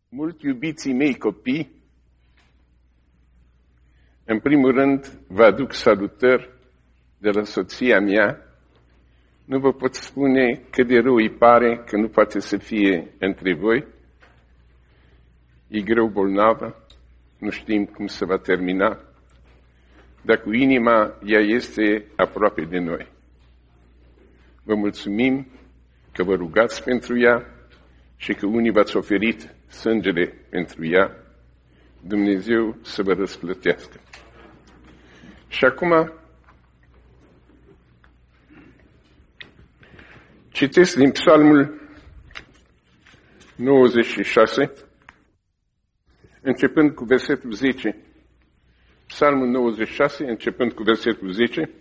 Mult iubiții mei copii, în primul rând vă aduc salutări de la soția mea. Nu vă pot spune cât de rău îi pare că nu poate să fie între voi. E greu bolnavă, nu știm cum se va termina, dar cu inima ea este aproape de noi. Vă mulțumim că vă rugați pentru ea și că unii v-ați oferit sângele pentru ea. Dumnezeu să vă răsplătească. Și acum citesc din Psalmul 96, începând cu versetul 10. Psalmul 96, începând cu versetul 10.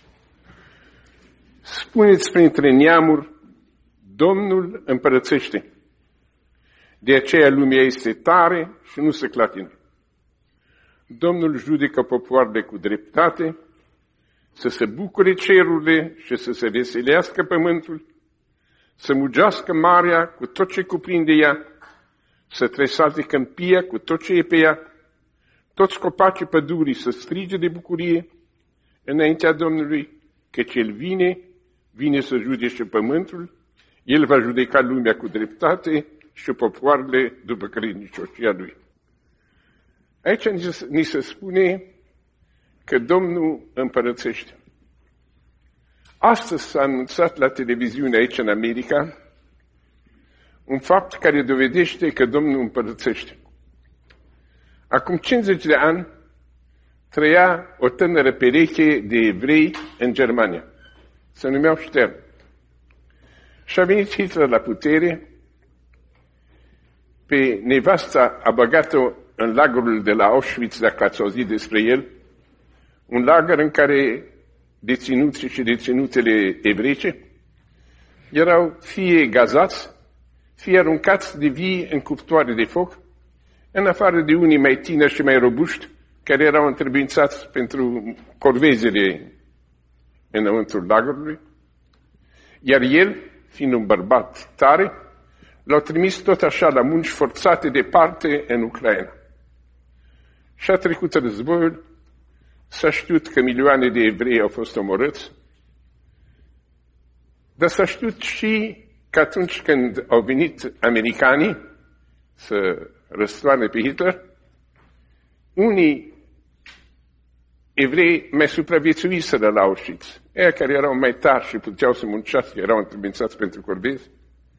Spuneți printre neamuri, Domnul împărățește. De aceea lumea este tare și nu se clatină. Domnul judecă popoarele cu dreptate, să se bucure cerurile și să se veselească pământul, să mugească marea cu tot ce cuprinde ea, să tresalte câmpia cu tot ce e pe ea, toți copacii pădurii să strige de bucurie înaintea Domnului, căci El vine să judece pământul, El va judeca lumea cu dreptate și popoarele după credincioșia Lui. Aici ni se spune că Domnul împărățește. Astăzi s-a anunțat la televiziune aici în America un fapt care dovedește că Domnul împărățește. Acum 50 de ani trăia o tânără pereche de evrei în Germania. Se numeau Stern. Și a venit Hitler la putere. Pe nevasta a băgat-o în lagărul de la Auschwitz, dacă ați auzit despre el, un lagăr în care deținuții și deținutele evreice erau fie gazați, fie aruncați de vii în cuptoare de foc, în afară de unii mai tineri și mai robuști, care erau întrebuințați pentru corvezele înăuntru lagărului. Iar el, fiind un bărbat tare, l-au trimis tot așa la munci forțate departe în Ucraina. Și a trecut războiul, s-a știut că milioane de evrei au fost omorâți, dar s-a știut și că atunci când au venit americanii să răstoarne pe Hitler, unii evrei mai supraviețuiseră la Auschwitz. Ei care erau mai tari și puteau să muncească, erau întrebințați pentru corbezi.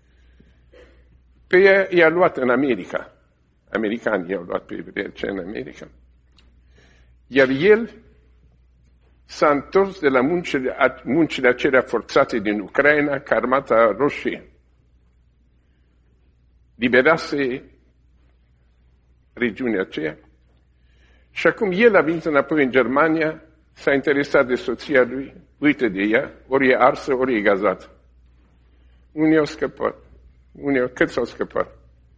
Pe ea i-a luat în America. Americanii i-au luat pe evrei în America. Iar el s-a întors de la muncile acelea forțate din Ucraina, ca Armata Roșie liberase regiunea aceea. Și acum el a venit înapoi în Germania, s-a interesat de soția lui, uite de ea, ori e arsă, ori e gazată. Unii au scăpat. Cât s-au scăpat?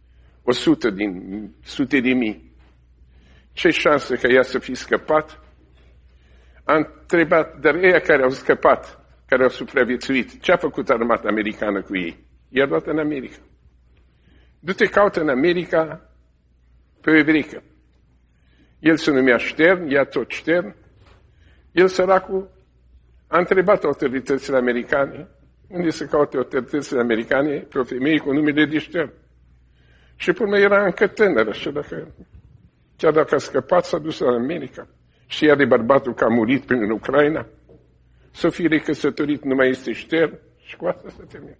100 de mii. Ce șansă că ea să fi scăpat? A întrebat, dar ei care au scăpat, care au supraviețuit, ce a făcut armata americană cu ei? I-a luat în America. Du-te caută în America pe o evreică. El se numea Stern, ea tot Stern. El, săracul, a întrebat autoritățile americane unde se caute autoritățile americane pe o femeie cu numele de Stern. Și până era încă tânără, și chiar dacă a scăpat, s-a dus la America. Știa de bărbatul că a murit prin Ucraina. Să fie recăsătorit, nu mai este Stern și cu asta se termină.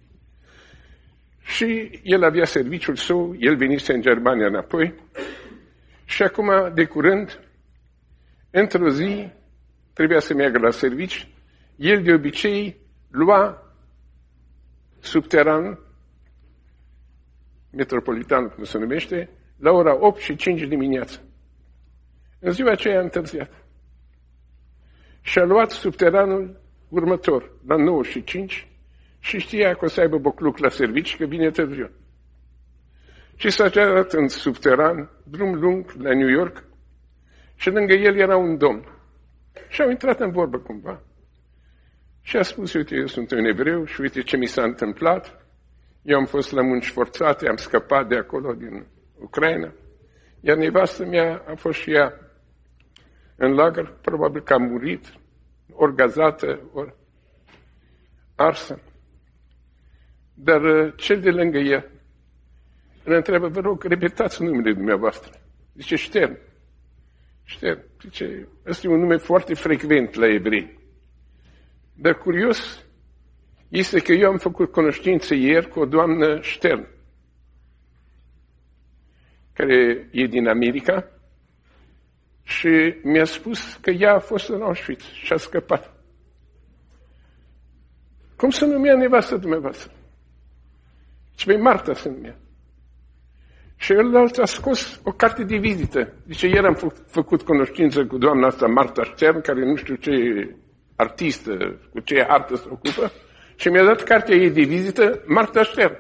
Și el avea serviciul său, el venise în Germania înapoi și acum, de curând, într-o zi, trebuia să meargă la servici, el de obicei lua subteran, metropolitan, cum se numește, la ora 8 și 5 dimineața. În ziua aceea a întârziat. Și a luat subteranul următor, la 9 și 5, și știa că o să aibă bocluc la servici, că vine târziu. Și s-a dat în subteran, drum lung, la New York, și lângă el era un domn. Și au intrat în vorbă cumva. Și a spus, uite, eu sunt un evreu și uite ce mi s-a întâmplat. Eu am fost la munci forțate, am scăpat de acolo din Ucraina. Iar nevastă mea a fost și ea în lagăr, probabil că a murit, ori gazată, ori arsă. Dar cel de lângă ea îl întreabă, vă rog, repetați numele dumneavoastră. Zice, Ștern. Ștern. Zice, ăsta e un nume foarte frecvent la evrei. Dar curios este că eu am făcut cunoștință ieri cu o doamnă Ștern, care e din America, și mi-a spus că ea a fost în Auschwitz și a scăpat. Cum se numea nevastă dumneavoastră? Și Marta se numea. Și el a scos o carte de vizită. Zice, ieri am făcut cunoștință cu doamna asta, Marta Stern, care nu știu ce artistă, cu ce artă se ocupă, și mi-a dat cartea ei de vizită, Marta Stern.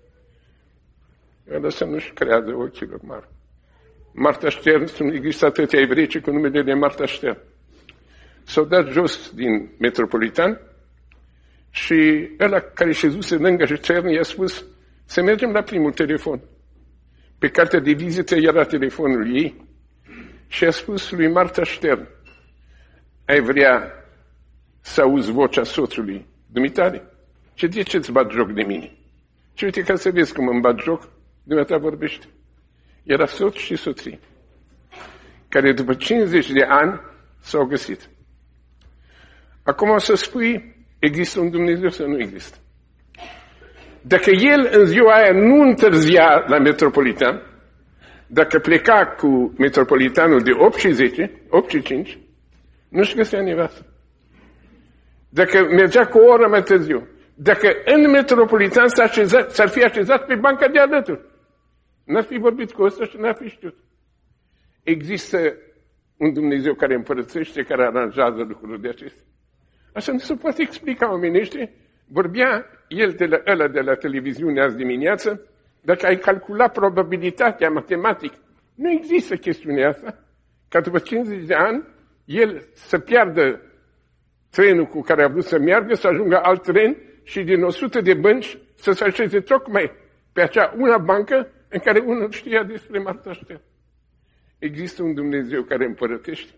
El să nu-și creadă ochilor mari. Marta Stern, nu există atâtea evrei cu numele de Marta Stern. S-au dat jos din Metropolitan și ăla care șezuse lângă Stern i-a spus să mergem la primul telefon. Pe cartea de vizită era telefonul ei și a spus lui Marta Stern, ai vrea să auzi vocea soțului dumitare? Și de ce îți bat joc de mine? Și uite ca să vezi cum îmi bat joc, dumneata vorbește. Era soț și soție, care după 50 de ani s-au găsit. Acum o să spui, există un Dumnezeu sau nu există? Dacă el în ziua aia nu întârzia la Metropolitan, dacă pleca cu Metropolitanul de 8 și 10, 8 și 5, nu-și găsea nevastă. Dacă mergea cu o oră mai târziu, dacă în Metropolitan s-ar fi așezat pe banca de alături, n-ar fi vorbit cu ăsta și n-ar fi știut. Există un Dumnezeu care împărățește, care aranjează lucruri de acestea. Așa nu se poate explica omenește. Vorbea el de la televiziune azi dimineață, dacă ai calculat probabilitatea matematic, nu există chestiunea asta, ca după 50 de ani, el să piardă trenul cu care a vrut să meargă, să ajungă alt tren și din 100 de bănci să se așeze tocmai pe acea una bancă în care unul știa despre Marta Stern. Există un Dumnezeu care împărătește?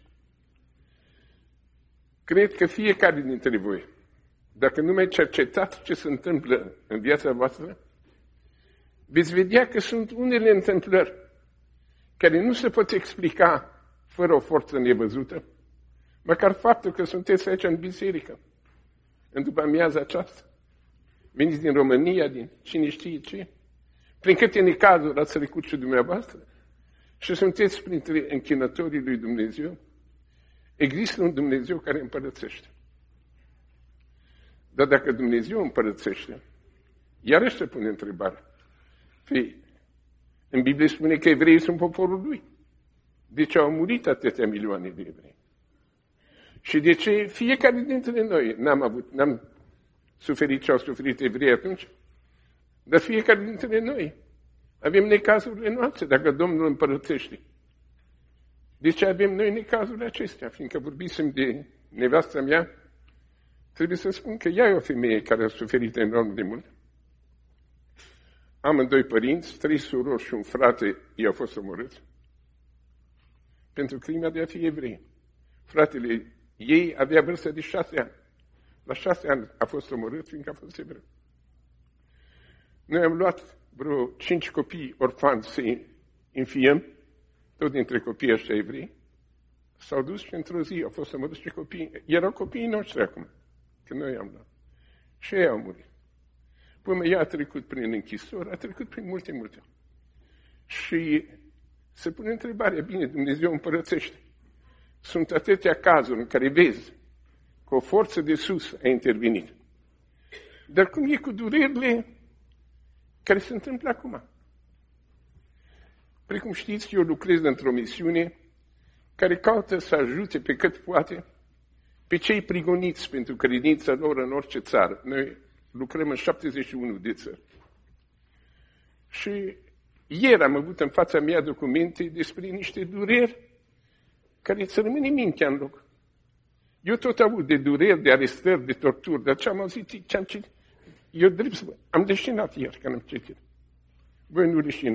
Cred că fiecare dintre voi, dacă nu mai cercetați ce se întâmplă în viața voastră, veți vedea că sunt unele întâmplări care nu se pot explica fără o forță nevăzută, măcar faptul că sunteți aici în biserică, în după amiaza aceasta, veniți din România, din cine știe ce, prin câte necazuri ați trecut și dumneavoastră și sunteți printre închinătorii lui Dumnezeu, există un Dumnezeu care împărățește. Dar dacă Dumnezeu împărățește, iarăși se pune întrebarea. În Biblie spune că evreii sunt poporul lui. De ce au murit atâtea milioane de evrei? Și de ce fiecare dintre noi n-am suferit ce au suferit evreii atunci? Dar fiecare dintre noi avem necazurile noastre, dacă Domnul împărățește. De ce avem noi necazurile acestea? Fiindcă vorbisem de nevastă mea, trebuie să spun că ea e o femeie care a suferit enorm de mult. Amândoi părinți, 3 surori și un frate, i-au fost omorâți pentru crima de a fi evrei. Fratele ei avea vârstă de 6 ani. La 6 ani a fost omorât, fiindcă a fost evreu. Noi am luat vreo 5 copii orfani să înfiem, tot dintre copiii ăștia evrei. S-au dus și într-o zi au fost omorâți și copii. Erau copiii noștri acum, când noi am luat. Și ei au murit. Până ea a trecut prin închisori, a trecut prin multe. Și se pune întrebarea, bine, Dumnezeu împărățește. Sunt atâtea cazuri în care vezi că o forță de sus a intervenit. Dar cum e cu durerile care se întâmplă acum? Precum știți, eu lucrez într-o misiune care caută să ajute pe cât poate pe cei prigoniți pentru credința lor în orice țară. Noi lucrăm în 71 de țări. Și ieri am avut în fața mea documente despre niște dureri care îți rămâne mintea în loc. Eu tot aud de dureri, de arestări, de torturi, dar ce am auzit, ce am citit, eu drept să am deșinat ieri când am citit. Voi nu deșinați?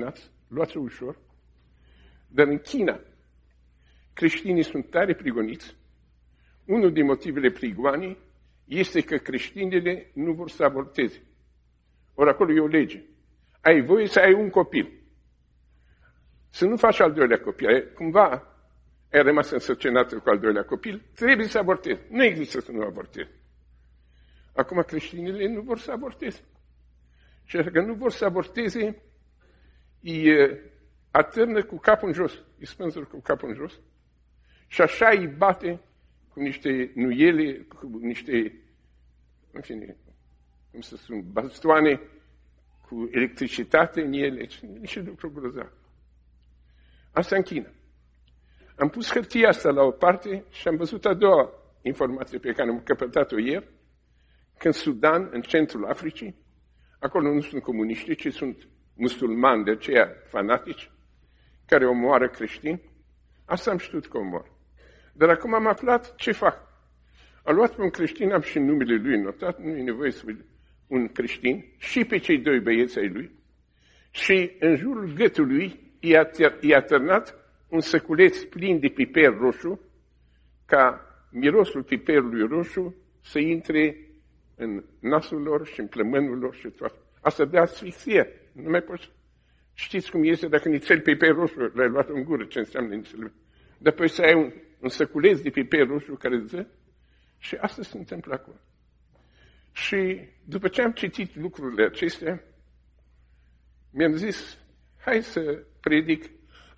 luați-o ușor, dar în China creștinii sunt tare prigoniți. Unul din motivele prigoanii este că creștinile nu vor să avorteze. Ori acolo e o lege. Ai voie să ai un copil. Să nu faci al doilea copil. Cumva ai rămas însărcinată cu al doilea copil, trebuie să avortezi. Nu există să nu avortezi. Acum creștinile nu vor să avorteze. Și dacă nu vor să avorteze, îi atârnă cu capul în jos. Îi spânzură cu capul în jos. Și așa îi bate cu niște nuiele, cu niște, în fine, cum să spun, bastoane cu electricitate în ele. Niște lucruri grozave. Asta în China. Am pus hârtia asta la o parte și am văzut a doua informație pe care am căpătat-o ieri, că în Sudan, în centrul Africii, acolo nu sunt comuniști, ci sunt musulmani, de aceea fanatici, care omoară creștini. Asta am știut că omoară. Dar acum am aflat ce fac. A luat pe un creștin, am și numele lui notat, nu e nevoie să un creștin, și pe cei doi băieți ai lui, și în jurul gâtului i-a târnat un săculeț plin de piper roșu, ca mirosul piperului roșu să intre în nasul lor și în plămânul lor și toate. Asta de asfixie. Nu mai poți. Știți cum este dacă nițel piper roșu l-ai luat în gură, ce înseamnă nițel. Dar apoi să ai un săculeț de piper roșu care îți dă și asta se întâmplă acolo. Și după ce am citit lucrurile acestea, mi-am zis, hai să predic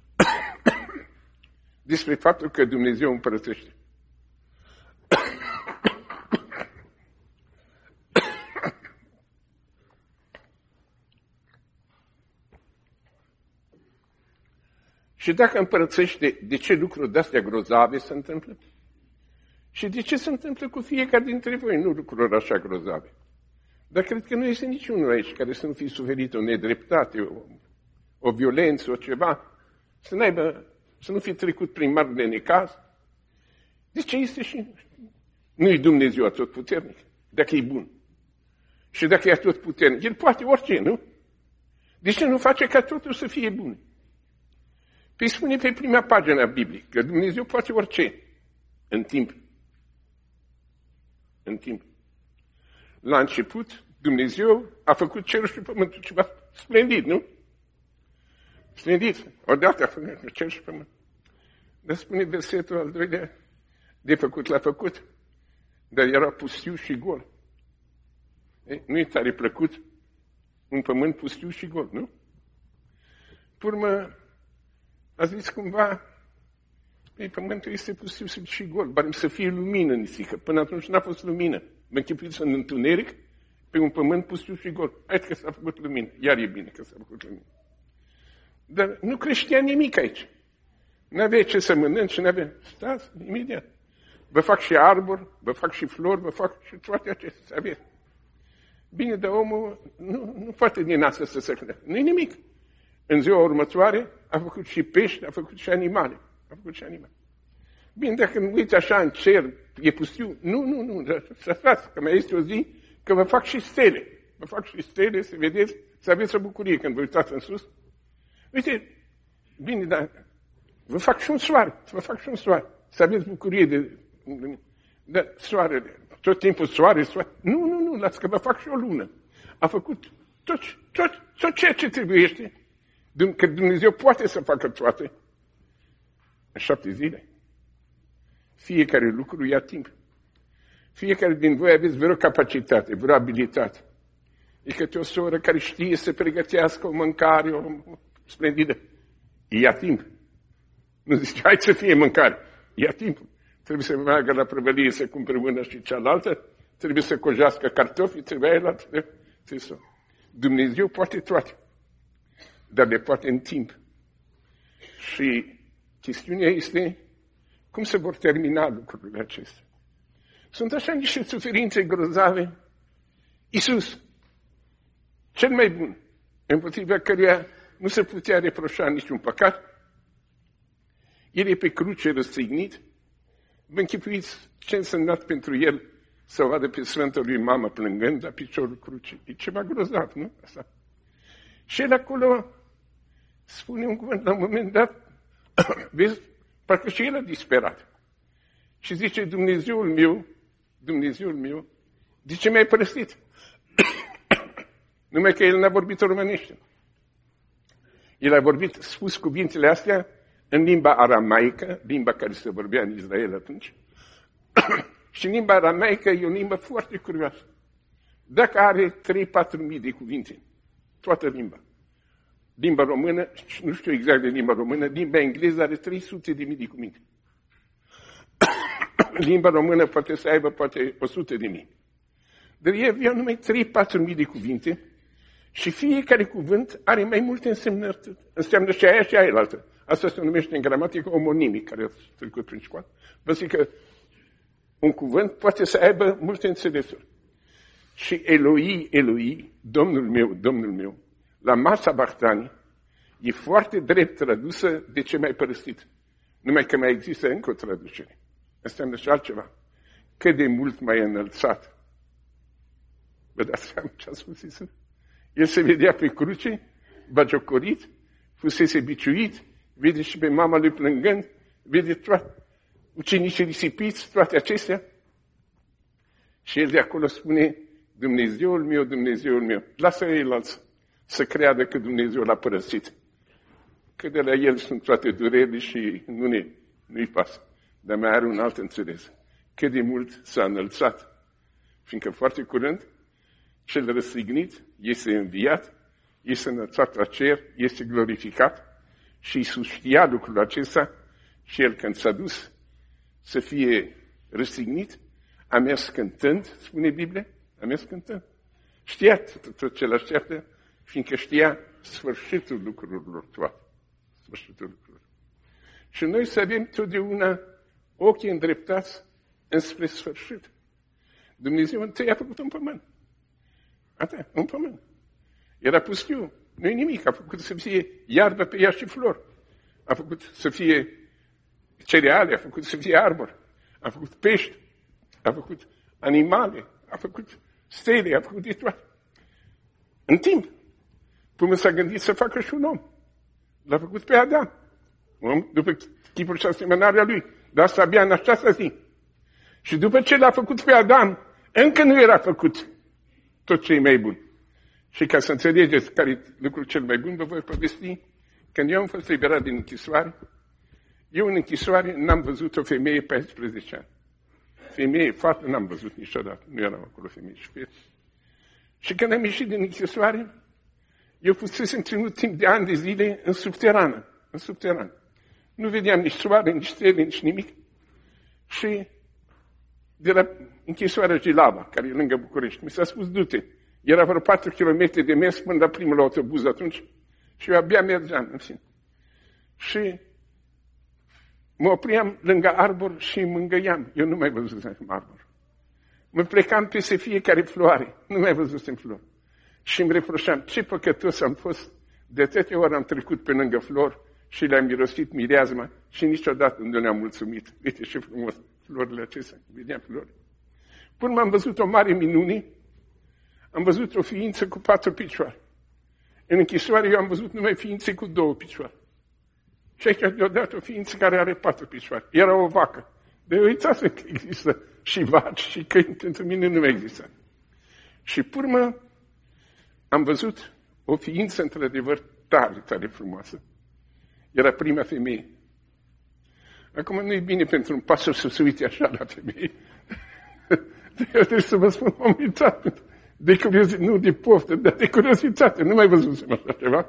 despre faptul că Dumnezeu împărățește. Și dacă împărățește, de ce lucruri de-astea grozave se întâmplă? Și de ce se întâmplă cu fiecare dintre voi, nu lucruri așa grozave? Dar cred că nu este niciunul aici care să nu fi suferit o nedreptate, o violență, o ceva, să nu fi trecut prin marele necaz. De ce este și nu-i Dumnezeu atotputernic, dacă e bun? Și dacă e atotputernic, El poate orice, nu? De ce nu face ca totul să fie bun? Păi spune pe prima pagină a Bibliei că Dumnezeu poate orice în timp. În timp. La început, Dumnezeu a făcut cerul și pământul, ceva splendid, nu? Splendid. Odată a făcut cer și pământ. Dar spune versetul al doilea, de făcut l-a făcut, dar era pustiu și gol. Nu e tare plăcut un pământ pustiu și gol, nu? Pe urmă, a zis cumva, pământul este pustiu și gol, barem să fie lumină, nisică. Până atunci n-a fost lumină. Mă închipuiți în întuneric pe un pământ pustiu și gol. Hai că s-a făcut lumină. Iar e bine că s-a făcut lumină. Dar nu creștea nimic aici. N-avea ce să mănânci, n-avea. Stați, imediat. Vă fac și arbori, vă fac și flori, vă fac și toate acestea să aveți. Bine, dar omul nu poate din asta să se crească. Nu-i nimic. În ziua următoare a făcut și pești, a făcut și animale. A făcut și animale. Bine, dacă nu uiți așa în cer, e pustiu. Nu, să stați, că mai este o zi, că vă fac și stele. Vă fac și stele, să vedeți, să aveți o bucurie când vă uitați în sus. Uite, bine, dar vă fac și un soare, să aveți bucurie de soarele. Tot timpul soare. Nu, las că vă fac și o lună. A făcut tot ceea ce trebuiește, că Dumnezeu poate să facă toate în 7 zile. Fiecare lucru ia timp. Fiecare din voi aveți vreo capacitate, vreo abilitate. E câte o soră care știe să pregătească o mâncare, o splendidă. Ia timp. Nu zice, hai să fie mâncare. Ia timp. Trebuie să meargă la prăvălie să cumpere una și cealaltă. Trebuie să cojească cartofi, trebuie să... Dumnezeu poate toate. Dar le poate în timp. Și chestiunea este cum se vor termina lucrurile acestea. Sunt așa niște suferințe grozave. Iisus, cel mai bun, împotriva căruia nu se putea reproșa niciun păcat, El e pe cruce răstignit. Vă închipuiți ce însemna pentru El să o vadă pe Sfânta lui Mamă plângând la piciorul crucii. E ceva grozav, nu? Asta. Și El acolo spune un cuvânt la un moment dat, vezi, parcă și el a disperat. Și zice, Dumnezeul meu, de ce mi-ai părăsit? Numai că el n-a vorbit românește. El a vorbit, spus cuvintele astea în limba aramaică, limba care se vorbea în Israel atunci. Și limba aramaică e o limbă foarte curioasă. Dacă are 3-4 mii de cuvinte, toată limba. Limba română, nu știu exact de limba română, limba engleză are 300 de mii de cuvinte. Limba română poate să aibă poate 100 de mii. Dar ei aveau numai 3-4 mii de cuvinte și fiecare cuvânt are mai multe însemnări. Înseamnă și aia și aia altă. Asta se numește în gramatică omonimic, care a trecut prin școală. Vă zic că un cuvânt poate să aibă multe înțelesuri. Și Eloi, Domnul meu, la masa Bachtani, e foarte drept tradusă de ce mai părăsit. Numai că mai există încă o traducere. Înseamnă și altceva. Cât de mult mai înălțat. Vă dați seama ce a spus Iisus? El se vedea pe cruce, bagiocorit, fusese biciuit, vede și pe mama lui plângând, vede toate ucenicii risipiți, toate acestea. Și el de acolo spune, Dumnezeul meu, lasă ceilalți să creadă că Dumnezeu l-a părăsit. Că de la el sunt toate durerile și nu-i pasă. Dar mai are un alt înțeles. Cât de mult s-a înălțat. Fiindcă foarte curând, cel răstignit este înviat, este înălțat la cer, este glorificat și Iisus știa lucrul acesta și el când s-a dus să fie răstignit, a mers cântând, spune Biblia, a mers cântând. Știa tot ce l-așteaptă, fiindcă știa sfârșitul lucrurilor toate. Sfârșitul lucrurilor. Și noi să avem totdeauna ochii îndreptați înspre sfârșit. Dumnezeu întâi a făcut un pământ. Un pământ. Era pustiu. Nu-i nimic. A făcut să fie iarbă pe ea și flori. A făcut să fie cereale, a făcut să fie arbori. A făcut pești. A făcut animale. A făcut stele. A făcut de toate. În timp. Până s-a gândit să facă și un om. L-a făcut pe Adam. Om după chipul și asemănarea lui. Dar asta abia în această zi. Și după ce l-a făcut pe Adam, încă nu era făcut tot ce e mai bun. Și ca să înțelegeți care e lucrul cel mai bun, vă voi povesti. Când eu am fost liberat din închisoare, eu în închisoare n-am văzut o femeie 14 ani. Femeie, fată, n-am văzut niciodată. Nu erau acolo femei și fete. Și când am ieșit din închisoare, eu fusesem ținut timp de ani de zile în subterană. În subterană. Nu vedeam nici soare, nici stele, nici nimic. Și de la închisoarea Gilava, care e lângă București, mi s-a spus, du-te. Era vreo 4 km de mers până la primul autobuz atunci și eu abia mergeam, în fine. Și mă opriam lângă arbor și mă îngăiam. Eu nu mai văzusem arbor. Mă plecam peste fiecare floare. Nu mai văzusem flori. Și îmi reproșam ce păcătos am fost. De atâtea ori am trecut pe lângă flori și le-am mirosit mireazma și niciodată nu le-am mulțumit. Uite ce frumos florile acestea. Vedeam flori. Până am văzut o mare minune, am văzut o ființă cu 4 picioare. În închisoare eu am văzut numai ființe cu 2 picioare. Și aici deodată o ființă care are 4 picioare. Era o vacă. De uitați că există și vaci și câini, pentru mine nu mai există. Și purmă am văzut o ființă într-adevăr tare, tare frumoasă. Era prima femeie. Acum nu e bine pentru un pastor să se uite așa la femeie. Eu trebuie să vă spun, m-am uitat. De curiozitate, nu de poftă, dar de curiozitate. Nu mai văzusem așa ceva.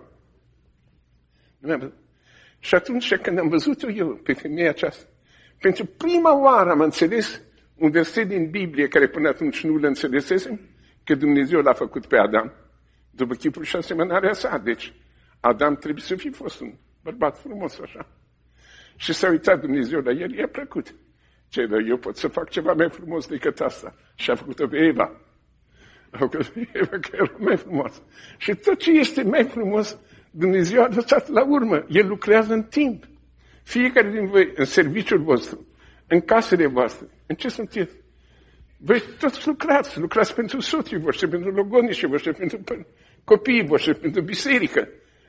Nu mai văzut. Și atunci când am văzut-o eu pe femeia aceasta, pentru prima oară am înțeles un verset din Biblie care până atunci nu l înțelesesem, că Dumnezeu l-a făcut pe Adam după chipul și asemănarea sa. Deci Adam trebuie să fi fost un bărbat frumos așa. Și s-a uitat Dumnezeu la el, i-a plăcut. Ce, eu pot să fac ceva mai frumos decât asta. Și a făcut-o pe Eva. A făcut pe Eva că era mai frumos. Și tot ce este mai frumos, Dumnezeu a lăsat la urmă. El lucrează în timp. Fiecare din voi, în serviciul vostru, în casele voastre, în ce sunteți? Voi toți lucrați pentru soții voștri, pentru logonicii voștri, pentru copiii voștri, pentru biserică.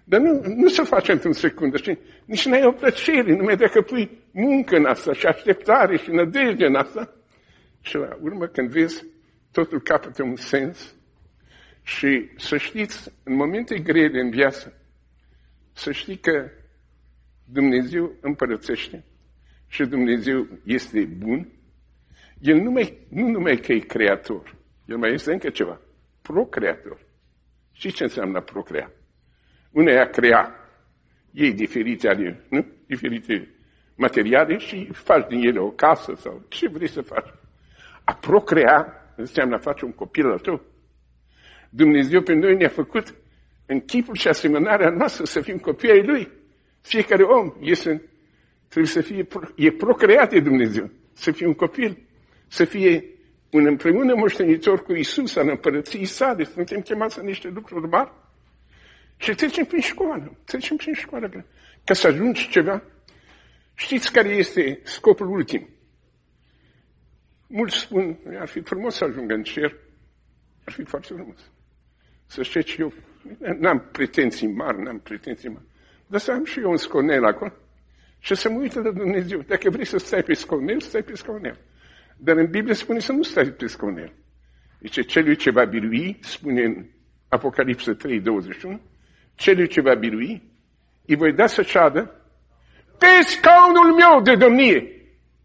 Dar nu se face într-un secundă, știi? Nici n-ai o plăcere, numai dacă pui muncă în asta și așteptare și nădejde în asta. Și la urmă, când vezi, totul capătă un sens. Și să știți, în momente grele în viață, să știi că Dumnezeu împărățește și Dumnezeu este bun. El nu numai că e creator, El mai este încă ceva, procreator. Știți ce înseamnă procrea? Unul a crea, iei diferite diferite materiale și faci din ele o casă sau ce vrei să faci. A procrea înseamnă a face un copil al tău. Dumnezeu pe noi ne-a făcut în chipul și asemănarea noastră să fim copii ai Lui. Fiecare om trebuie să fie, e procreat de Dumnezeu, să fie un copil, să fie un împreună moștenitor cu Iisus în împărăției sale. Suntem chemați în niște lucruri mari. Și trecem prin școală. Ca să ajungi ceva. Știți care este scopul ultim? Mulți spun, ar fi frumos să ajung în cer. Ar fi foarte frumos. Să știți, eu n-am pretenții mari. Dar să am și eu un scaunel acolo și să mă uit la Dumnezeu. Dacă vrei să stai pe scaunel, stai pe scaunel. Dar în Biblie spune să nu stai pe scaunel. Zice, celui ce va birui, spune în Apocalipsa 3:21, celui ce va birui, îi voi da să șadă pe scaunul meu de domnie.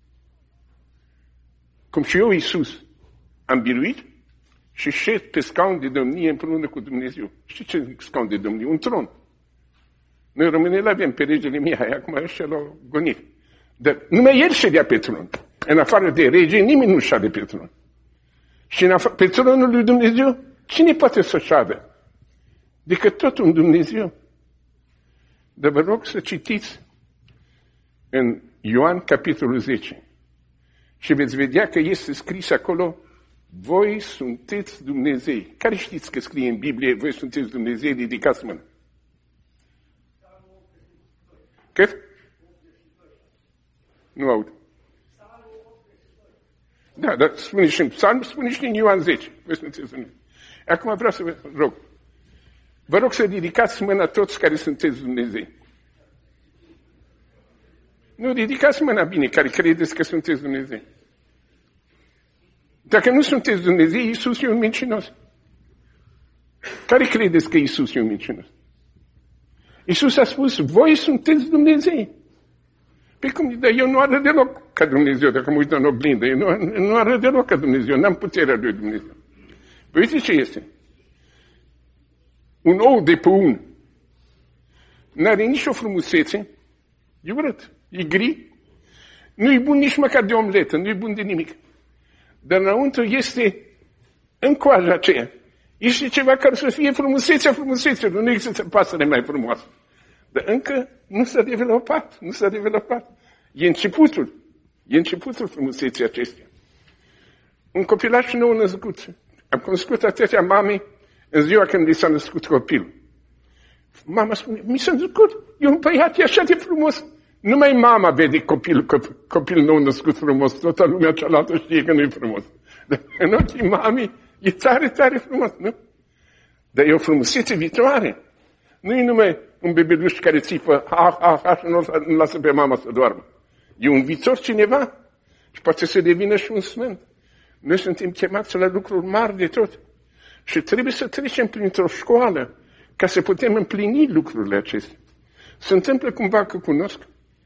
Cum și eu, Iisus, am biruit și șed pe scaun de domnie împreună cu Dumnezeu. Știți ce scaun de domnie? Un tron. Noi românii avem pe regele Mihai, acum ăștia l-au gonit. Dar numai el ședea pe tron. În afară de rege, nimeni nu șade pe tron. Și pe tronul lui Dumnezeu, cine poate să șadă? Decât tot un Dumnezeu. Dar vă rog să citiți în Ioan, capitolul 10. Și veți vedea că este scris acolo, voi sunteți Dumnezei. Care știți că scrie în Biblie, voi sunteți Dumnezei, ridicați mâna. Cât? Nu aud. Da, dar spune și în Psalm, spune și în Ioan 10. Voi sunteți Dumnezei. Acum vreau să vă rog. Vă rog să ridicați mâna toți care sunteți Dumnezei. Nu, ridicați mâna bine, care credeți că sunteți Dumnezei. Dacă nu sunteți Dumnezei, Iisus e un mincinos. Care credeți că Iisus e un mincinos? Iisus a spus, voi sunteți Dumnezei. Păi cum, dar eu nu arăt deloc ca Dumnezeu, dacă mă uit în oglindă. Eu nu arăt deloc ca Dumnezeu, n-am puterea lui Dumnezeu. Păi uite ce este. Un ou de păun n-are nicio frumusețe, e urât, e gri, nu-i bun nici măcar de omletă, nu-i bun de nimic. Dar înăuntru este, în coaja aceea, este ceva care să fie frumusețea, nu există pasăre mai frumoasă. Dar încă nu s-a dezvoltat, E începutul frumuseții acestea. Un copilaș nou născut. Am cunoscut atâtea mame în ziua când li s-a născut copilul. Mama spune, mi s-a născut, e un băiat, e așa de frumos. Numai mama vede copilul nou născut frumos, toată lumea cealaltă știe că nu e frumos. Dar în ochii mamei e tare, tare frumos, nu? Dar e o frumusețe viitoare. Nu e numai un bebeluș care țipă, și nu lasă pe mama să doarmă. E un viitor cineva și poate să devină și un sfânt. Noi suntem chemați la lucruri mari de tot. Și trebuie să trecem printr-o școală ca să putem împlini lucrurile acestea. Se întâmplă cumva că cunosc.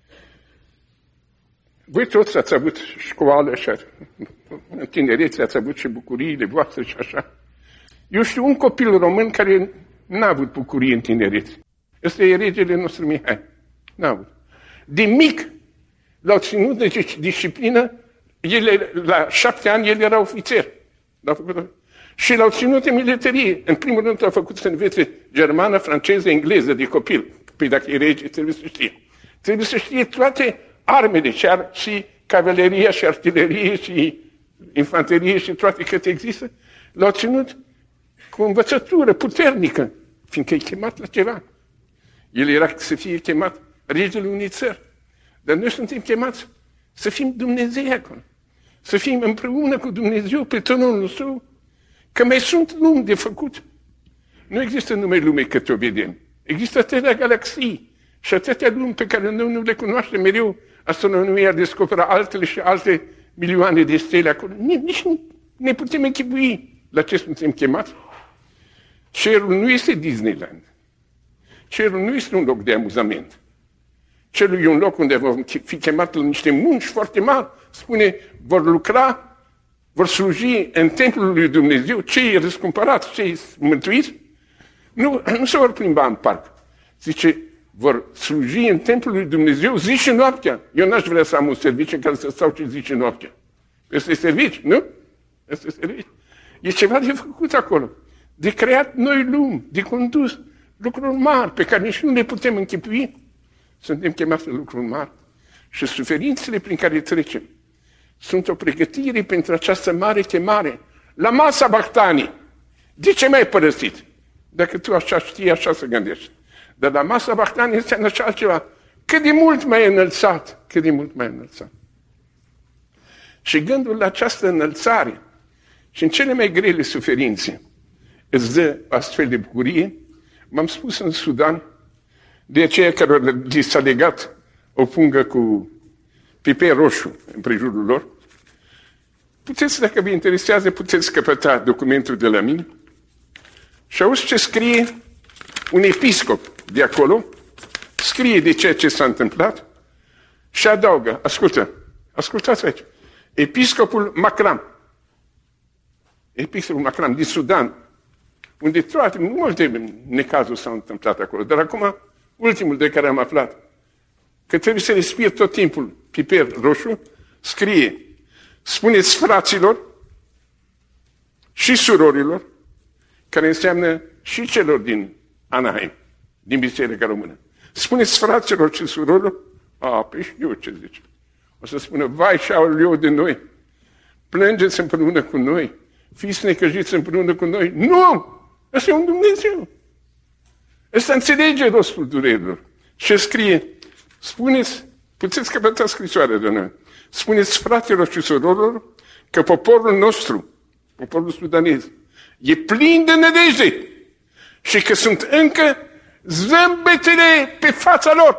Voi toți ați avut școală și în tinerețe ați avut și bucuriile voastre și așa. Eu știu un copil român care n-a avut bucurie în tinerețe. Ăsta e regele nostru Mihai. N-a avut. De mic l-au ținut de disciplină. La 7 ani el era ofițer. Și l-au ținut în militarie. În primul rând l-au făcut să învețe germană, franceză, engleză de copil. Păi dacă e rege, trebuie să știe. Trebuie să știe toate armele, și cavaleria, și artilerie, și infanterie, și toate câte există. L-au ținut cu o învățătură puternică, fiindcă e chemat la ceva. El era să fie chemat regele unei țări. Dar noi suntem chemați să fim Dumnezei acolo. Să fim împreună cu Dumnezeu pe tronul nostru, că mai sunt lumi de făcut. Nu există numai lume că te obedem. Există atâtea galaxii și atâtea lumi pe care noi nu le cunoaștem. Mereu astronomia descoperă altele și alte milioane de stele acolo. Nici nu ne putem închipui la ce suntem chemați. Cerul nu este Disneyland. Cerul nu este un loc de amuzament. Cerul e un loc unde vom fi chemat la niște munci foarte mari. Spune, vor lucra, vor sluji în templul lui Dumnezeu, cei răscumpărați, cei mântuiți, nu se vor plimba în parc. Zice, vor sluji în templul lui Dumnezeu zi și noaptea. Eu n-aș vrea să am un serviciu în care să stau zi și noaptea. Este e serviciu, nu? Este serviciu. E ceva de făcut acolo. De creat noi lumi, de condus lucruri mari pe care nici nu le putem închipui. Suntem chemați în lucruri mari. Și suferințele prin care trecem sunt o pregătire pentru această mare chemare. La masa Bactanii. De ce m-ai părăsit? Dacă tu așa știi, așa să gândești. Dar la masa Bactanii înseamnă și altceva. Cât de mult m-ai înălțat. Cât de mult m-ai înălțat. Și gândul la această înălțare și în cele mai grele suferințe îți dă astfel de bucurie. M-am spus în Sudan, de aceia care li s-a legat o pungă cu piper roșu în prejurul lor. Puteți, dacă vă interesează, puteți căpăta documentul de la mine. Și auzi ce scrie un episcop de acolo, scrie de ceea ce s-a întâmplat și adaugă, ascultați aici, episcopul Makram din Sudan, unde multe necazuri s-au întâmplat acolo, dar acum, ultimul de care am aflat, că trebuie să respir tot timpul piper roșu, scrie, spuneți fraților și surorilor, care înseamnă și celor din Anaheim, din Biserica Română. Spuneți fraților și surorilor, păi știu ce zice. O să spună, vai și aoleu de noi, plângeți împreună cu noi, fiți necăjiți împreună cu noi. Nu! Ăsta e un Dumnezeu. Ăsta înțelege rostul durerilor. Și scrie, spuneți, puteți căpăta scrisoarea de noi, spuneți fraților și surorilor că poporul nostru, poporul sudanez, e plin de nădejde și că sunt încă zâmbetele pe fața lor.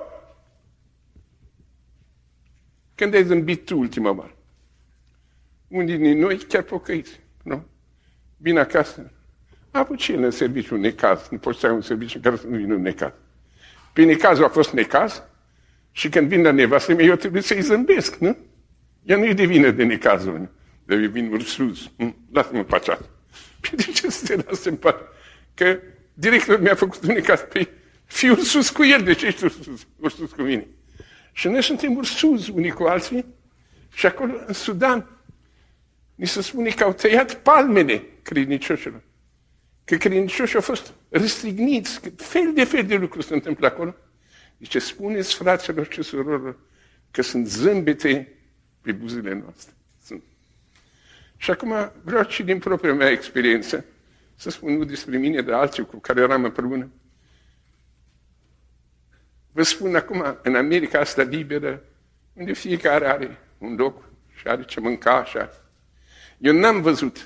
Când ai zâmbit tu ultima oară? Unii din noi chiar pocăiți, nu? Vin acasă. A avut și el în serviciu un necaz. Nu poți să ai un serviciu în care să nu vină un necaz. Pe necazul a fost necaz și când vin la nevastă mea, eu trebuie să-i zâmbesc, nu? Ea nu-i de vină de necazul, dar eu vin ursuz. Lasă-mă în pace. Păi de ce să te lasă în pace? Că directorul mi-a făcut un necaz. Păi fii ursuz cu el, de ce ești ursuz cu mine? Și noi suntem ursuzi unii cu alții și acolo, în Sudan, ni se spune că au tăiat palmele credincioșilor. Că credincioșii au fost răstigniți, că fel de lucruri se întâmplă acolo. Zice, spuneți fraților și surorilor că sunt zâmbete pe buzele noastre. Sunt. Și acum vreau și din propria mea experiență să spun nu despre mine, dar alții cu care eram împreună. Vă spun acum, în America asta liberă, unde fiecare are un loc și are ce mânca, așa. Eu n-am văzut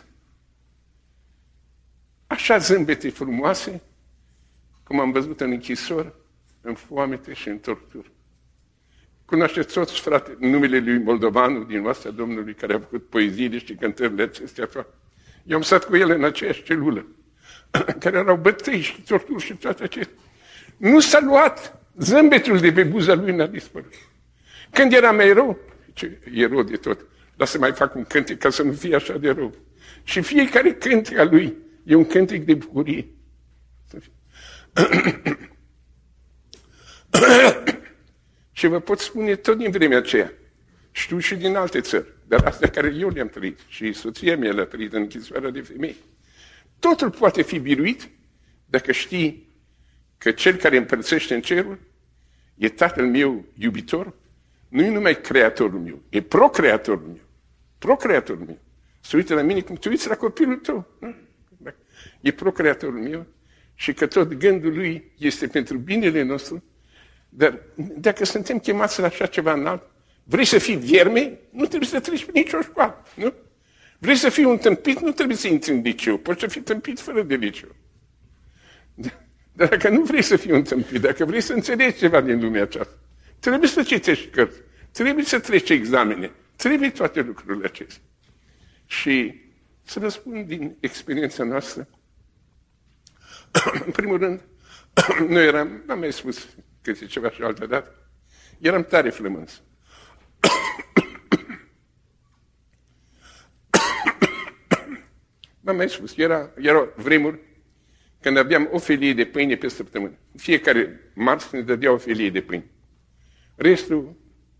așa zâmbete frumoase cum am văzut în închisori, în foamete și în tortură. Cunoașteți toți, frate, numele lui Moldovanu, din oastea Domnului, care a făcut poeziile și cântările acestea. Eu am stat cu el în aceeași celulă, care erau bătăi și torturi și toate acestea. Nu s-a luat zâmbetul de pe buza lui, n-a dispărut. Când era mai rău, ce e rău de tot, dar să mai fac un cântec ca să nu fie așa de rău. Și fiecare cântec al lui e un cântec de bucurie. Și vă pot spune tot din vremea aceea. Știu și din alte țări, dar astea care eu le-am trăit și soția mea le-a trăit în închisoarea de femei. Totul poate fi biruit dacă știi că cel care împărțește în cerul e Tatăl meu iubitor, nu e numai Creatorul meu, e procreatorul meu. Procreatorul meu. Se uită la mine cum te uiți la copilul tău. E procreatorul meu și că tot gândul lui este pentru binele nostru, dar dacă suntem chemați la așa ceva înalt, vrei să fii vierme, nu trebuie să treci pe nicio școală, nu? Vrei să fii un tâmpit, nu trebuie să intri în liceu, poți să fii tâmpit fără de liceu. Dar dacă nu vrei să fii un tâmpit, dacă vrei să înțelegi ceva din lumea aceasta, trebuie să citești cărți, trebuie să treci examene, trebuie toate lucrurile acestea. Și să vă spun din experiența noastră, în primul rând, noi eram, am mai spus câte ceva și altă dată, eram tare flămânzi. M-am mai spus, erau vremuri când aveam o felie de pâine pe săptămână. Fiecare marți ne dădea o felie de pâine. Restul,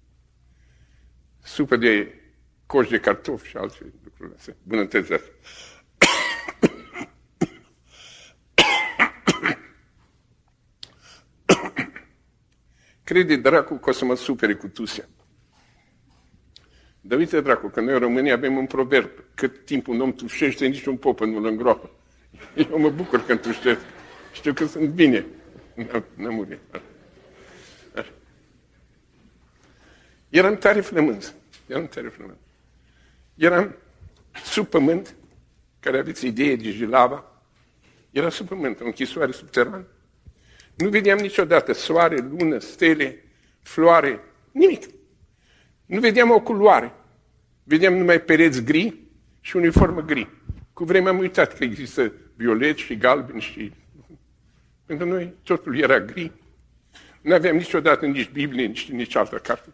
supă de coș de cartofi și alte lucruri astea, bunătăți astea. Crede dracu că o să mă supere cu tusea. Dar uite, dracu, că noi în România avem un proverb, cât timp un om tușește, nici un popă nu-l îngroapă. Eu mă bucur când tușesc. Știu că sunt bine. N-am murit. Eram tare flămânzi. Eram sub pământ, care aveți idee de Jilava. Era sub pământ, o închisoare subterană. Nu vedeam niciodată soare, lună, stele, floare, nimic. Nu vedeam o culoare. Vedeam numai pereți gri și uniformă gri. Cu vremea am uitat că există violet și galben și... Pentru noi totul era gri. Nu aveam niciodată nici Biblie, nici altă carte.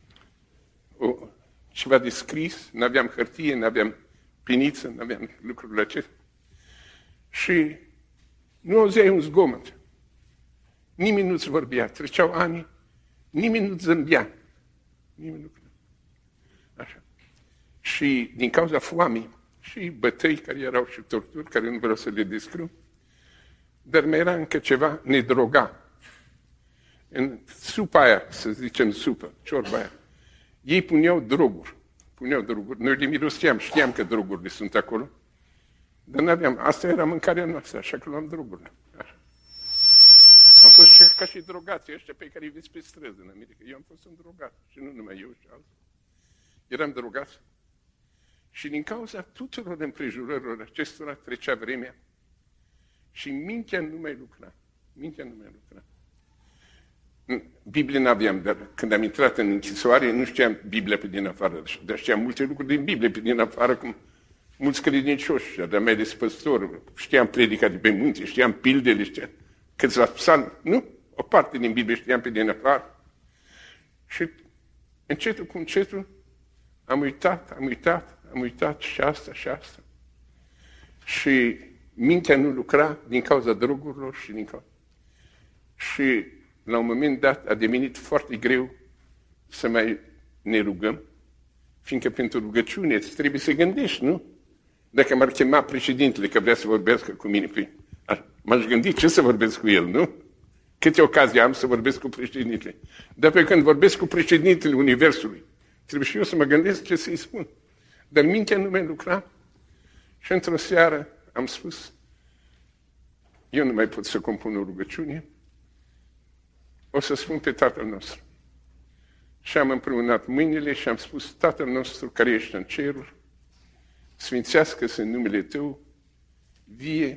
Ceva de scris, nu aveam hârtie, nu aveam piniță, nu aveam lucrurile acestea. Și nu auzeai un zgomot. Nimeni nu-ți vorbea. Treceau ani, nimeni nu-ți zâmbea. Nimeni nu. Așa. Și din cauza foamei și bătăi care erau și torturi, care nu vreau să le descriu, dar mai era încă ceva, ne droga. În supa aia, să zicem supă, ciorba aia, ei puneau droguri. Noi le miroseam, știam că drogurile sunt acolo, dar n-aveam. Asta era mâncarea noastră, așa că luam drogurile. Așa. Am fost ca și drogații ăștia pe care îi vezi pe străzi în America. Eu am fost un drogat și nu numai eu și alții. Eram drogați. Și din cauza tuturor împrejurărilor acestora trecea vremea și mintea nu mai lucra. Biblie n-aveam, dar când am intrat în închisoare, nu știam Biblia pe din afară, dar știam multe lucruri din Biblie pe din afară, cum mulți credincioși, dar mai ales păstori, știam predica de pe munte, știam pildele, știam câțiva psalmi, nu? O parte din Biblie știam pe din afară. Și încetul cu încetul am uitat și asta. Și mintea nu lucra din cauza drogurilor și din cauza... Și la un moment dat a devenit foarte greu să mai ne rugăm, fiindcă pentru rugăciune îți trebuie să gândești, nu? Dacă m-ar chema președintele că vrea să vorbească cu mine, m-aș gândi ce să vorbesc cu el, nu? Câte ocazii am să vorbesc cu președintele. Dar pe când vorbesc cu președintele Universului, trebuie și eu să mă gândesc ce să-i spun. Dar mintea nu mai lucra și într-o seară am spus, eu nu mai pot să compun o rugăciune, o să spun pe Tatăl nostru. Și am împreunat mâinile și am spus, Tatăl nostru care ești în ceruri, sfințească-se numele Tău, vie,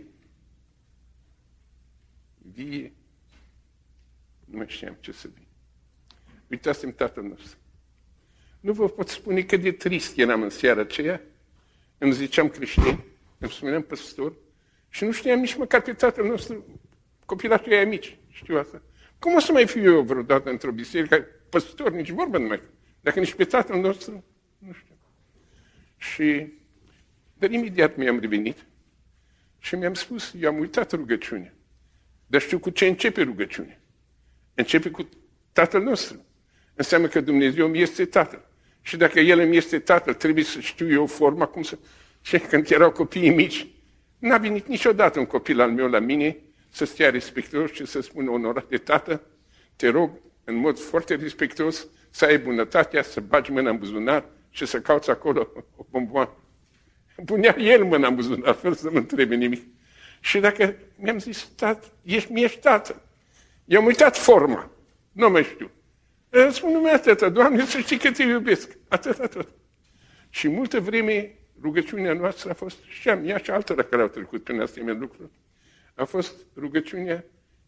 nu mai știam ce să vin. Uitați-mi Tatăl nostru. Nu vă pot spune cât de trist eram în seara aceea, îmi ziceam creștin, îmi spuneam păstor și nu știam nici măcar pe Tatăl nostru, copilașii aia mici, știu asta. Cum o să mai fiu eu vreodată într-o biserică, păstor, nici vorbă nu mai fiu. Dacă nici pe Tatăl nostru, nu știu. Dar imediat mi-am revenit și mi-am spus, eu am uitat rugăciunea. Dar știu cu ce începe rugăciunea. Începe cu Tatăl nostru. Înseamnă că Dumnezeu mi este Tatăl. Și dacă El îmi este Tatăl, trebuie să știu eu forma cum să... Și când erau copiii mici, n-a venit niciodată un copil al meu la mine să stea respectuos și să spună, onorate tată, te rog, în mod foarte respectuos, să ai bunătatea, să bagi mâna în buzunar și să cauți acolo o bomboană. Punea el mâna în buzunar, fără să mă întrebe nimic. Și dacă mi-am zis, tată, mi-ești tată, eu am uitat forma, nu mai știu. Spun numai atâta, Doamne, să știi că te iubesc, atât. Și multă vreme rugăciunea noastră a fost, știam, ea și altora care au trecut prin asemenea lucruri, a fost rugăciunea,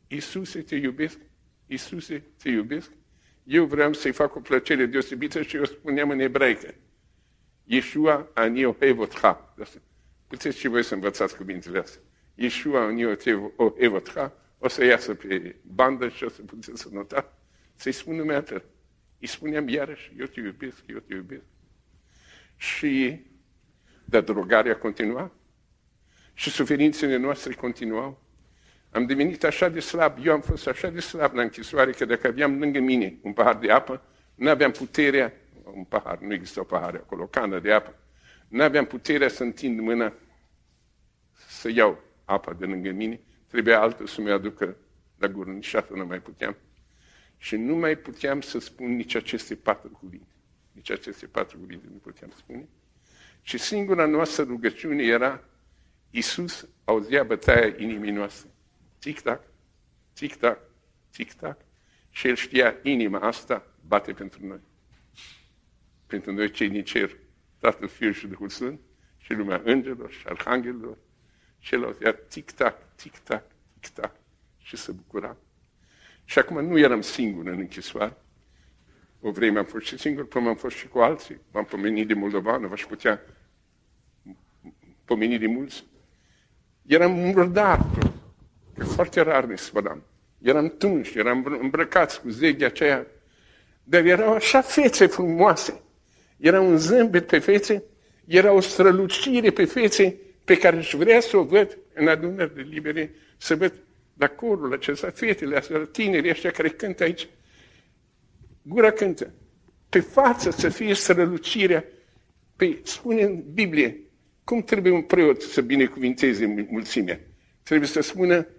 Iisuse, te iubesc? Iisuse, te iubesc? Eu vreau să-i fac o plăcere deosebită și eu spuneam în ebraică. Yeshua anio hevotcha. Puteți și voi să învățați cuvintele astea. Yeshua anio hevotcha. O să iasă pe bandă și o să puteți să notați. Să-i spun numele tău. Îi spuneam iarăși, eu te iubesc, eu te iubesc. Și dar drogarea continua. Și suferințele noastre continuau. Am devenit așa de slab, eu am fost așa de slab la închisoare, că dacă aveam lângă mine un pahar de apă, nu aveam puterea, un pahar, nu există o pahare acolo, o cană de apă, nu aveam puterea să întind mâna să iau apa de lângă mine, trebuia altul să mi aducă la gură, nici atât nu mai puteam. Și nu mai puteam să spun nici aceste 4 cuvinte. Nici aceste 4 cuvinte nu puteam spune. Și singura noastră rugăciune era, Iisus auzea bătaia inimii noastre. Tic-tac, tic-tac, tic-tac. Și El știa, inima asta bate pentru noi. Pentru noi cei din cer, Tatăl, Fiul și Duhul Sfânt, și lumea îngerilor și arhanghelilor. Și El auzea tic-tac, tic-tac, tic-tac. Și se bucura. Și acum nu eram singur în închisoare. O vreme am fost și singur, până am fost și cu alții. M-am pomenit de Moldovană, v-aș putea pomeni de mulți. Eram murdar, că foarte rar ne spălam. Eram tunși, eram îmbrăcați cu zeghea aceea. Dar erau așa fețe frumoase. Era un zâmbet pe fețe, era o strălucire pe fețe pe care își vrea să o văd în adunări de libere, să văd la corul acesta, fetele astea, tinerii ăștia care cântă aici. Gura cântă. Pe față să fie strălucirea. Păi spune în Biblie, cum trebuie un preot să binecuvinteze mulțimea? Trebuie să spună,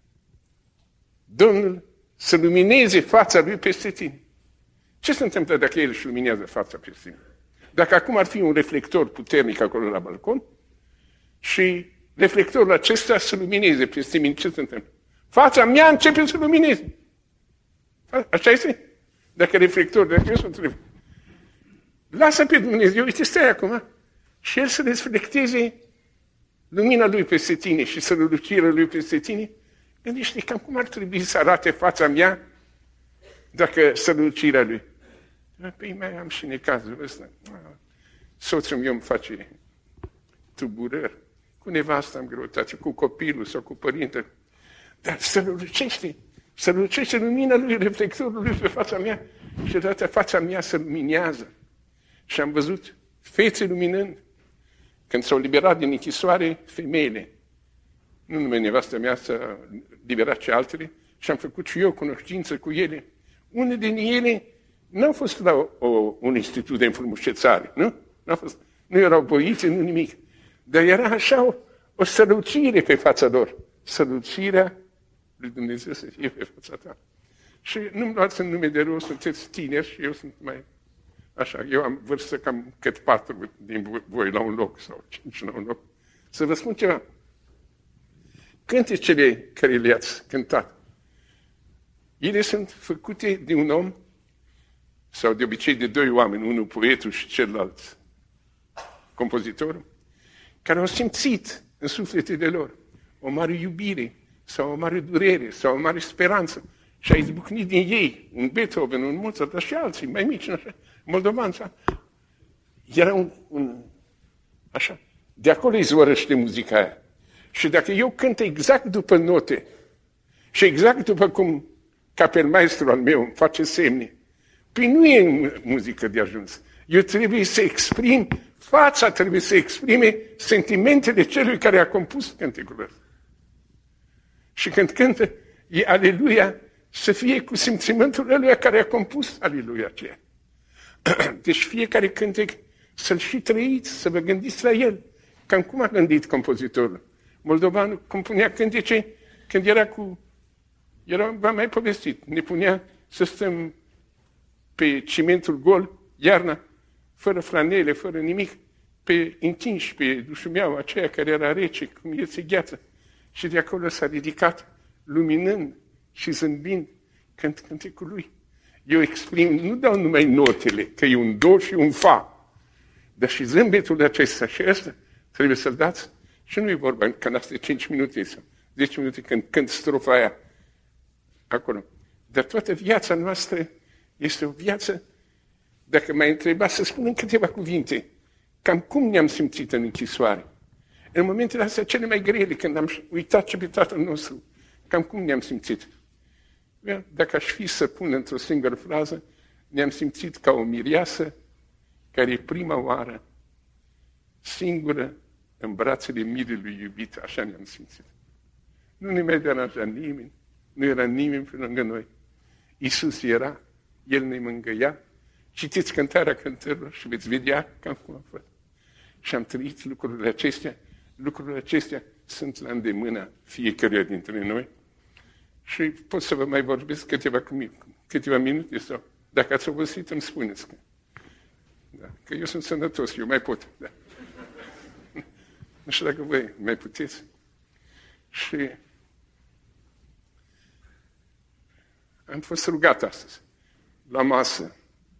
Domnul să lumineze fața lui peste tine. Ce se întâmplă dacă El își luminează fața peste tine? Dacă acum ar fi un reflector puternic acolo la balcon și reflectorul acesta să lumineze peste mine, ce se întâmplă? Fața mea începe să lumineze. Așa este? Dacă reflectorul, dacă eu sunt reflector. Lasă pe Dumnezeu, uite, stai acum. Și El să reflecteze lumina Lui peste tine și strălucirea Lui peste tine. Gândește cam cum ar trebui să arate fața mea dacă strălucirea Lui. Păi mai am și necazul ăsta. Soțul meu îmi face tulburări. Cu nevasta am greutate, cu copilul sau cu părintele. Dar strălucește lumina Lui, reflectorul Lui pe fața mea. Și deodată fața mea se luminează. Și am văzut fețe luminând. Când s-au liberat din închisoare, femeile, nu numai nevastă mea s-a liberat și altele, și am făcut și eu cunoștință cu ele. Unele din ele n-au fost la un institut de înfrumusețare, nu? Nu erau boițe, nu nimic. Dar era așa o strălucire pe fața lor. Strălucirea lui Dumnezeu să fie pe fața ta. Și nu-mi luați în nume de rău, sunteți tineri și eu sunt mai... Așa, eu am vârstă cam cât 4 din voi la un loc sau 5 la un loc. Să vă spun ceva. Cântecele care le-ați cântat, ele sunt făcute de un om sau de obicei de 2 oameni, unul poetul și celălalt compozitorul, care au simțit în sufletele lor o mare iubire sau o mare durere sau o mare speranță și a izbucnit din ei un Beethoven, un Mozart, dar și alții mai mici, așa, moldovani. Era așa. De acolo izvorăște muzica aia. Și dacă eu cânt exact după note și exact după cum capelmaistrul al meu îmi face semne, păi nu e muzică de ajuns. Eu trebuie să exprim, fața trebuie să exprime sentimentele celui care a compus cântecul ăsta. Și când cântă, e aleluia, să fie cu simțimentul ăluia care a compus aleluia aceea. Deci fiecare cântec să-l și trăiți, să vă gândiți la el. Cam cum a gândit compozitorul. Moldovanul compunea cântece când v-am mai povestit, ne punea să stăm pe cimentul gol, iarna, fără flanele, fără nimic, întinși pe dușumeaua aceea care era rece, cum iese gheață. Și de acolo s-a ridicat, luminând și zâmbind, cântecul lui. Eu exprim, nu dau numai notele, că e un do și un fa, dar și zâmbetul acesta și ăsta trebuie să-l dați. Și nu e vorba, când astea 5 minute sau 10 minute, când cânt strofa aia, acolo. Dar toată viața noastră este o viață, dacă m-ai întrebat, să spun în câteva cuvinte, cam cum ne-am simțit în închisoare. În momentele astea cele mai grele, când am uitat ce pe Tatăl nostru, cam cum ne-am simțit. Dacă aș fi să pun într-o singură frază, ne-am simțit ca o mireasă care e prima oară singură în brațele mirelui iubit, așa ne-am simțit. Nu ne mai deranja nimeni, nu era nimeni pe lângă noi. Iisus era, El ne mângâia. Citiți cântarea cântărilor și veți vedea cam cum a fost. Și am trăit lucrurile acestea. Lucrurile acestea sunt la îndemâna fiecăruia dintre noi. Și pot să vă mai vorbesc câteva minute sau, dacă ați obosit, îmi spuneți că eu sunt sănătos, eu mai pot. Da. Nu știu dacă voi mai puteți. Și am fost rugat astăzi, la masă.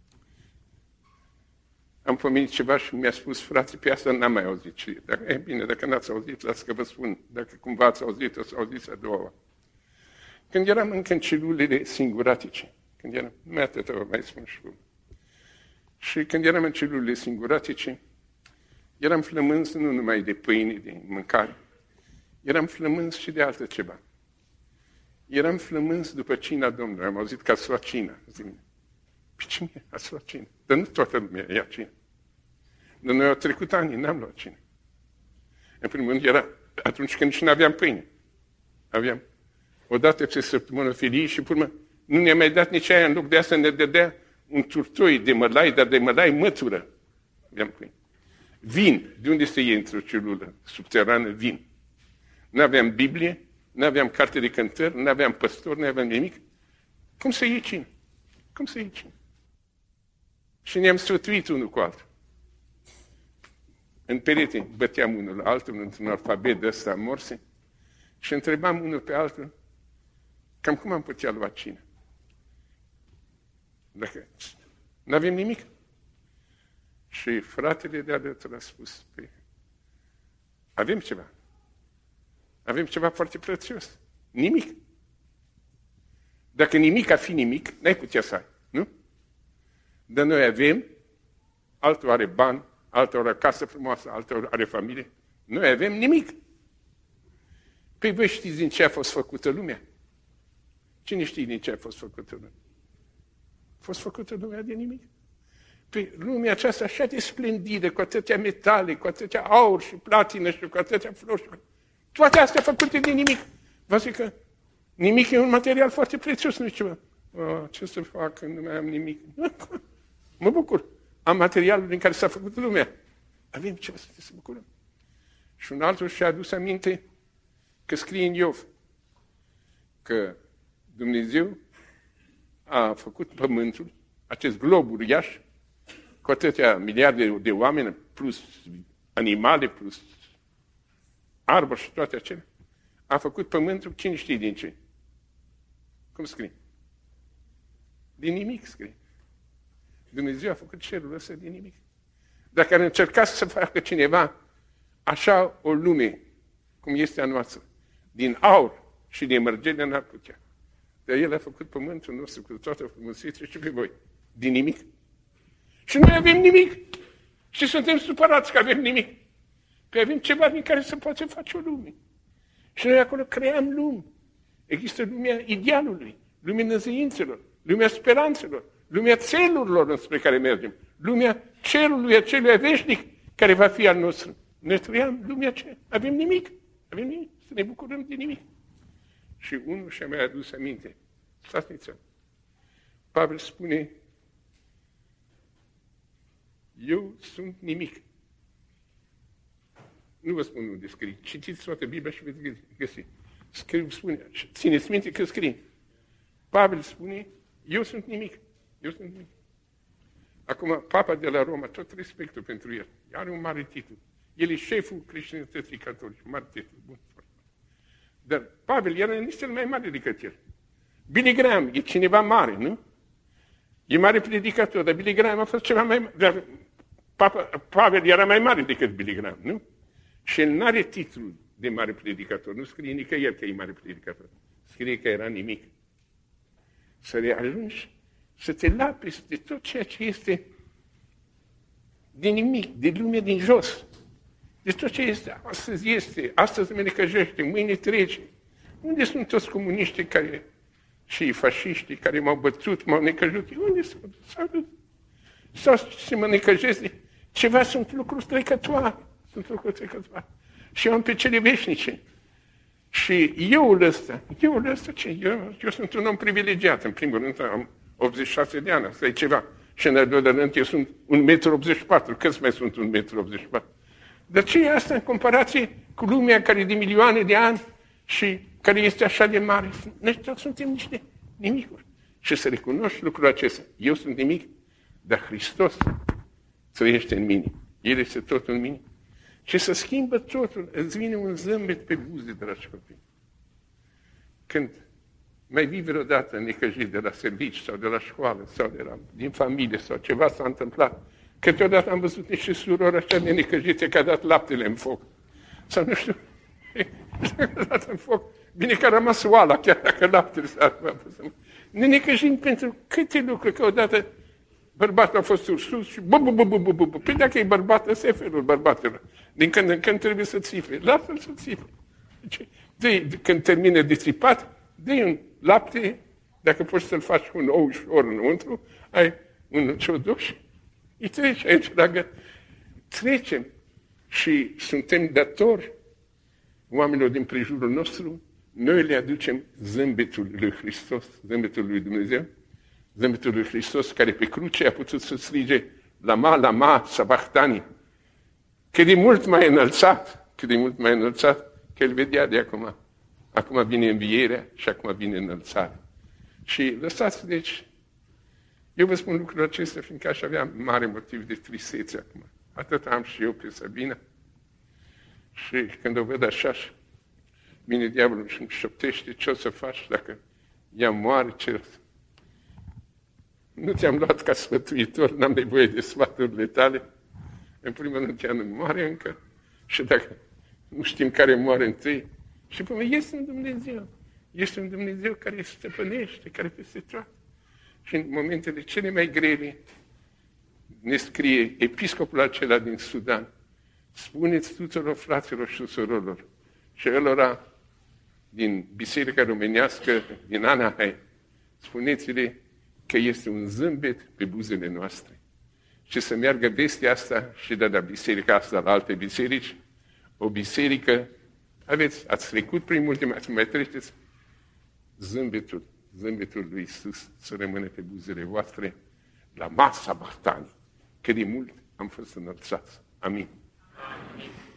Am pomenit ceva și mi-a spus, frate, pe asta n-am mai auzit. Și e bine, dacă n-ați auzit, las că vă spun. Dacă cumva ați auzit, o să auziți a doua oară. Când eram încă în celulele singuratice, numai atâta vă mai spun și cum. Și când eram în celulele singuratice, eram flămânzi nu numai de pâine, de mâncare, eram flămânzi și de altă ceva. Eram flămânzi după cina Domnului. Am auzit că ați luat cina. Zic, pe cine ați luat cina? Dar nu toată lumea ia cina. Dar noi au trecut ani, n-am luat cina. În primul rând era atunci când și n-aveam pâine. Aveam o dată pe săptămână felii și până nu ne-a mai dat nici aia, în loc de asta ne dădea un turtoi de mălai, dar de mălai mătură. Aveam pâine. Vin. De unde se iei într-o celulă subterană? Vin. Nu aveam Biblie, nu aveam carte de cântări, nu aveam păstor, nu aveam nimic. Cum să iei cine? Cum să iei cine? Și ne-am sfătuit unul cu altul. În perete băteam unul la altul într-un alfabet de ăsta morse și întrebam unul pe altul cam cum am putea lua cine. Dacă nu avem nimic. Și fratele de alături a spus, avem ceva. Avem ceva foarte prețios. Nimic. Dacă nimic ar fi nimic, n-ai putea să ai, nu? Dar noi avem, altul are bani, altul are casă frumoasă, altul are familie. Noi avem nimic. Păi voi știți din ce a fost făcută lumea? Cine știe din ce a fost făcută lumea? A fost făcută lumea de nimic. Păi lumea aceasta așa de splendidă, cu atâtea metale, cu atâtea aur și platină și cu atâtea flori. Toate astea făcute din nimic. Vă zic că nimic e un material foarte prețios, nu ceva. Ce să fac când nu mai am nimic? Mă bucur. Am materialul din care s-a făcut lumea. Avem ceva să se bucurăm. Și un altul și-a adus aminte că scrie în Iov că Dumnezeu a făcut pământul, acest glob uriaș, cu atâtea miliarde de oameni, plus animale, plus arbori și toate acelea. A făcut pământul, cine știe din ce? Cum scrie? Din nimic scrie. Dumnezeu a făcut cerul ăsta din nimic. Dacă ar încerca să facă cineva așa o lume, cum este a noastră, din aur și din mărgele, n-ar putea. Dar El a făcut pământul nostru cu toată frumusețea și pe voi. Din nimic. Și noi avem nimic. Și suntem supărați că avem nimic. Că avem ceva din care se poate face o lume. Și noi acolo creăm lume. Există lumea idealului, lumea năzăințelor, lumea speranțelor, lumea țelurilor spre care mergem, lumea cerului acelui veșnic care va fi al nostru. Noi trăiam lumea aceea. Avem nimic. Avem nimic. Să ne bucurăm de nimic. Și unul și-a mai adus aminte. Stați nițel. Pavel spune, eu sunt nimic. Nu vă spun unde scrie. Citiți toată Biblia și veți găsi. Spune, țineți minte că scrie. Pavel spune, eu sunt nimic. Eu sunt nimic. Acum, Papa de la Roma, tot respectul pentru el. Are un mare titlu. El e șeful creștinătății catolice. Mare titlu. Bun. Dar Pavel era nici cel mai mare decât el. Billy Graham e cineva mare, nu? E mare predicator, dar Billy Graham a fost ceva mai mare. Dar Pavel era mai mare decât Billy Graham, nu? Și el n-are titlul de mare predicator. Nu scrie nicăieri că e mare predicator. Scrie că era nimic. să reajungi să te lapezi de tot ceea ce este din nimic, de lumea din jos. De tot ce este, astăzi mă necăjește, mâine trece. Unde sunt toți comuniștii și fasciștii care m-au bătut, m-au necăjit? Unde s-au dus? Sau se mă necăjesc? Ceva sunt lucruri trecătoare. Și eu am pe cele veșnice. Și eu sunt un om privilegiat. În primul rând am 86 de ani, asta e ceva. Și în al doilea rând eu sunt 1,84 m. Câți mai sunt 1,84 m? Dar ce e asta în comparație cu lumea care e de milioane de ani și care este așa de mare? Noi toți suntem niște nimicuri. Și să recunoști lucrul acesta. Eu sunt nimic, dar Hristos trăiește în mine. El este totul în mine. Și să schimbă totul. Îți vine un zâmbet pe buze, dragi copii. Când mai vii vreodată necăjit de la servici sau de la școală sau din familie sau ceva s-a întâmplat, câteodată am văzut niște surori așa de necăjite că a dat laptele în foc. Sau nu știu, a dat în foc. Bine că a rămas oala, chiar dacă laptele s-a pus. Ne necăjim pentru câte lucruri, că odată bărbatul a fost sus și bu. Păi dacă e bărbat, ăsta e felul bărbatelor. Din când în când trebuie să țipe. Lasă-l să țipe. Când termine de țipat, dă-i un lapte, dacă poți să-l faci cu un ou ușor înăuntru, ai un cioduș, îi treci aici, dacă trecem și suntem datori oamenilor din prejurul nostru, noi le aducem zâmbetul lui Hristos, zâmbetul lui Dumnezeu, zâmbetul lui Hristos care pe cruce a putut să strige lama, sabachthani, că de mult mai înălțat, că îl vedea de acum. Acum vine învierea și acum vine înălțarea. Și lăsați, deci, eu vă spun lucrul acesta, fiindcă aș avea mare motiv de tristețe acum. Atât am și eu pe Sabina. Și când o văd așa, vine diavolul și îmi șoptește ce o să faci dacă ea moare, ce... Nu te-am luat ca sfătuitor, n-am nevoie de sfaturile tale. În primul rând, ea nu moare încă. Și dacă nu știm care moare întâi, și până este un Dumnezeu. Este un Dumnezeu care stăpânește, care peste toate. Și în momentele cele mai grele ne scrie episcopul acela din Sudan: spuneți tuturor fraților și surorilor și ălora din Biserica Românească, din Anaheim, spuneți-le că este un zâmbet pe buzele noastre. Și să meargă vestea asta și de la biserica asta la alte biserici, o biserică, ați trecut prin multe, mai treceți, zâmbetul lui Iisus să rămână pe buzele voastre, la masa Bahtani, că de mult am fost înălțați. Amin.